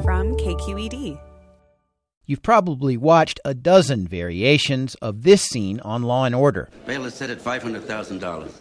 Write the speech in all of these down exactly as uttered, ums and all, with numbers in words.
from K Q E D. You've probably watched a dozen variations of this scene on Law and Order. Bail is set at five hundred thousand dollars.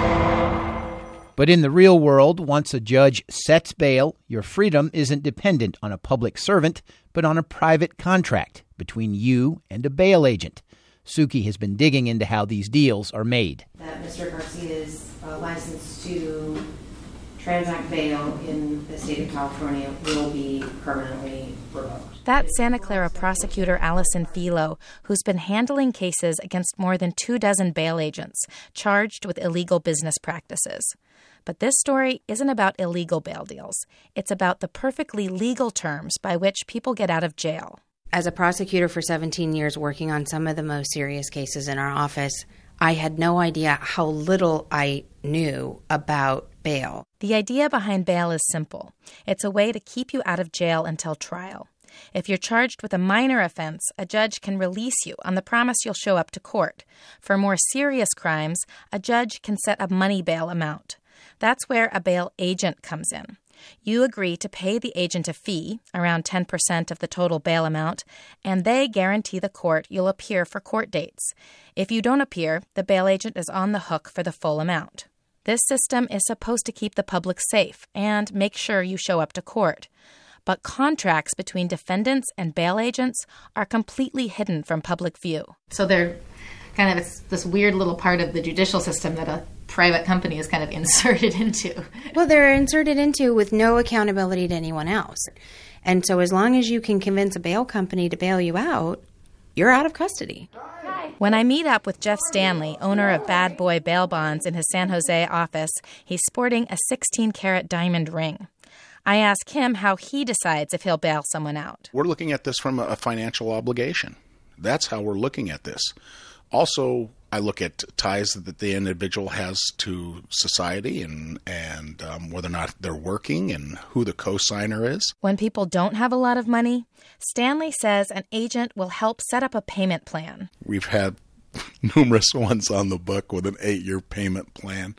But in the real world, once a judge sets bail, your freedom isn't dependent on a public servant, but on a private contract between you and a bail agent. Suki has been digging into how these deals are made. That Mister Garcia's uh, license to transact bail in the state of California will be permanently revoked. That's Santa Clara prosecutor Allison Filo, who's been handling cases against more than two dozen bail agents charged with illegal business practices. But this story isn't about illegal bail deals. It's about the perfectly legal terms by which people get out of jail. As a prosecutor for seventeen years working on some of the most serious cases in our office, I had no idea how little I knew about bail. The idea behind bail is simple. It's a way to keep you out of jail until trial. If you're charged with a minor offense, a judge can release you on the promise you'll show up to court. For more serious crimes, a judge can set a money bail amount. That's where a bail agent comes in. You agree to pay the agent a fee, around ten percent of the total bail amount, and they guarantee the court you'll appear for court dates. If you don't appear, the bail agent is on the hook for the full amount. This system is supposed to keep the public safe and make sure you show up to court. But contracts between defendants and bail agents are completely hidden from public view. So they're kind of it's this weird little part of the judicial system that a private company is kind of inserted into. Well, they're inserted into with no accountability to anyone else. And so as long as you can convince a bail company to bail you out, you're out of custody. When I meet up with Jeff Stanley, owner of Bad Boy Bail Bonds, in his San Jose office, he's sporting a sixteen-carat diamond ring. I ask him how he decides if he'll bail someone out. We're looking at this from a financial obligation. That's how we're looking at this. Also, I look at ties that the individual has to society and, and um, whether or not they're working and who the co-signer is. When people don't have a lot of money, Stanley says an agent will help set up a payment plan. We've had numerous ones on the book with an eight-year payment plan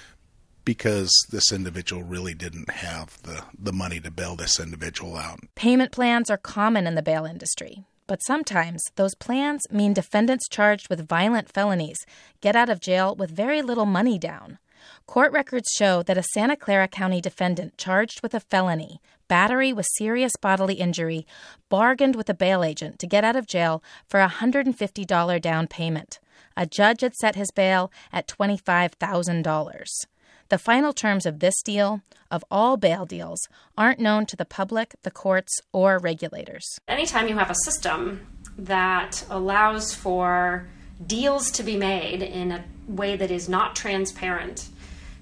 because this individual really didn't have the, the money to bail this individual out. Payment plans are common in the bail industry. But sometimes those plans mean defendants charged with violent felonies get out of jail with very little money down. Court records show that a Santa Clara County defendant charged with a felony, battery with serious bodily injury, bargained with a bail agent to get out of jail for a one hundred fifty dollars down payment. A judge had set his bail at twenty-five thousand dollars. The final terms of this deal, of all bail deals, aren't known to the public, the courts, or regulators. Anytime you have a system that allows for deals to be made in a way that is not transparent,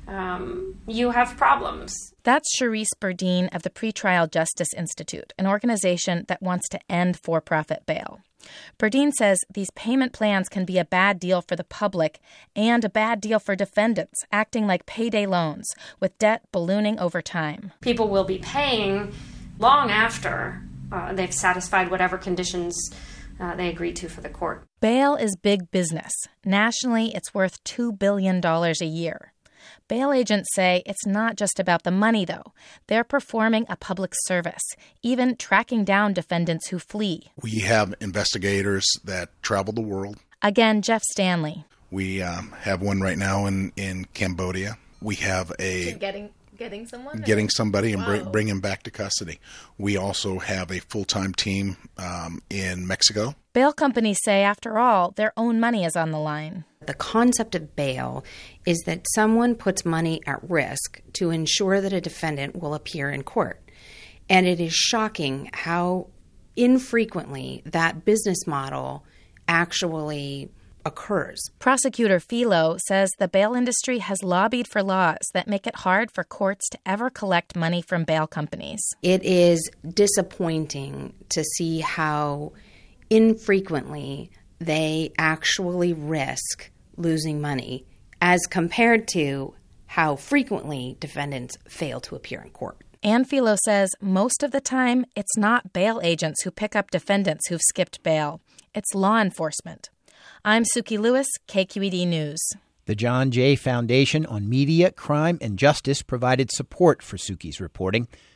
um, you have problems. That's Cherise Burdine of the Pretrial Justice Institute, an organization that wants to end for-profit bail. Burdine says these payment plans can be a bad deal for the public and a bad deal for defendants, acting like payday loans, with debt ballooning over time. People will be paying long after uh, they've satisfied whatever conditions uh, they agreed to for the court. Bail is big business. Nationally, it's worth two billion dollars a year. Bail agents say it's not just about the money, though. They're performing a public service, even tracking down defendants who flee. We have investigators that travel the world. Again, Jeff Stanley. We um, have one right now in, in Cambodia. We have a... Getting getting someone? Getting somebody and bring, Wow. bring him back to custody. We also have a full-time team um, in Mexico. Bail companies say, after all, their own money is on the line. The concept of bail is that someone puts money at risk to ensure that a defendant will appear in court. And it is shocking how infrequently that business model actually occurs. Prosecutor Filo says the bail industry has lobbied for laws that make it hard for courts to ever collect money from bail companies. It is disappointing to see how infrequently they actually risk losing money as compared to how frequently defendants fail to appear in court. Ann Filo says most of the time it's not bail agents who pick up defendants who've skipped bail. It's law enforcement. I'm Suki Lewis, K Q E D News. The John Jay Foundation on Media, Crime, and Justice provided support for Suki's reporting.